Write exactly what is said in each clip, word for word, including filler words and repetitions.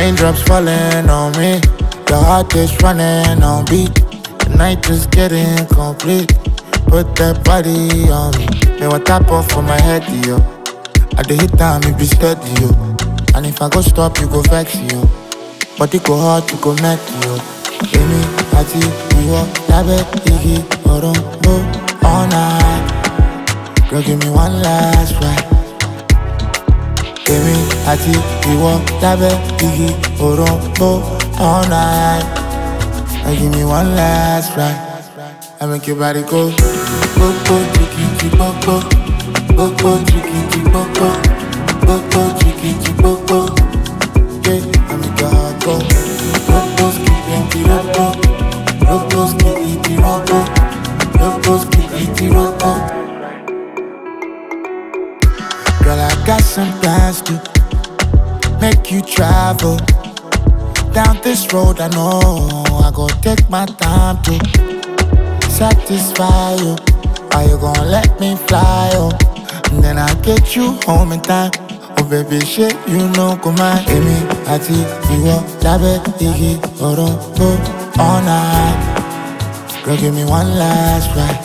Raindrops falling on me, your heart is running on beat. The night is getting complete. Put that body on me. Me want tap off for my head, yo. I dey hit time, me be steady, yo. And if I go stop, you go vex, yo. But it go hard, you go met, yo. Amy, Ati, Iwo, Labe, Iggy, Orombo, all night. Girl, give me one last ride. Amy, Ati, Iwo, Labe, Iggy, Orombo, all night. Girl, give me one last ride. I make your body go, go, go, chicky, chicky, go, go, go, go, chicky, chicky, go, go, go, go, chicky, chicky, go, go. Yeah, I make your heart go, go, go, skitty, go, go, go, go, skitty, go, go, go, go, skitty, go, go. Girl, I got some plans to make you travel down this road. I know I go take my time to satisfy you. Are you gonna let me fly, oh? And then I get you home in time. Oh baby, shit, you know, come on. Amy, Ati, Iwo, Labe, Iggy, Orombo, all night. Girl, give me one last ride.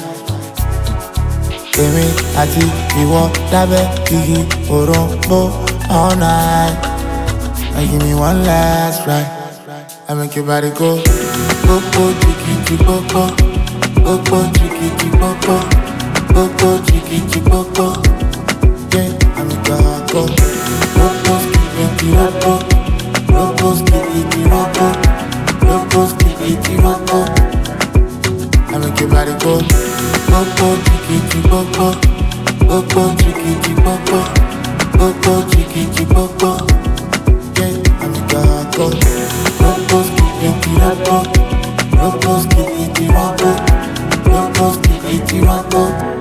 Amy, Ati, Iwo, Labe, Iggy, Orombo, all night. Girl, give me one last ride. I make your body go, go, go, chicky, chicky, go, go. Go go chicky chicky go go, go go chicky chicky go go. Yeah, I make your heart go. Go go skitty go go, go go skitty go go, go go skitty go go. I make your body go. Go go chicky chicky go go, go go chicky chicky go go, go go chicky chicky go go. Yeah, I make your heart go. Go go skitty go go, go go skitty go go. Go, go, skitty, go, go.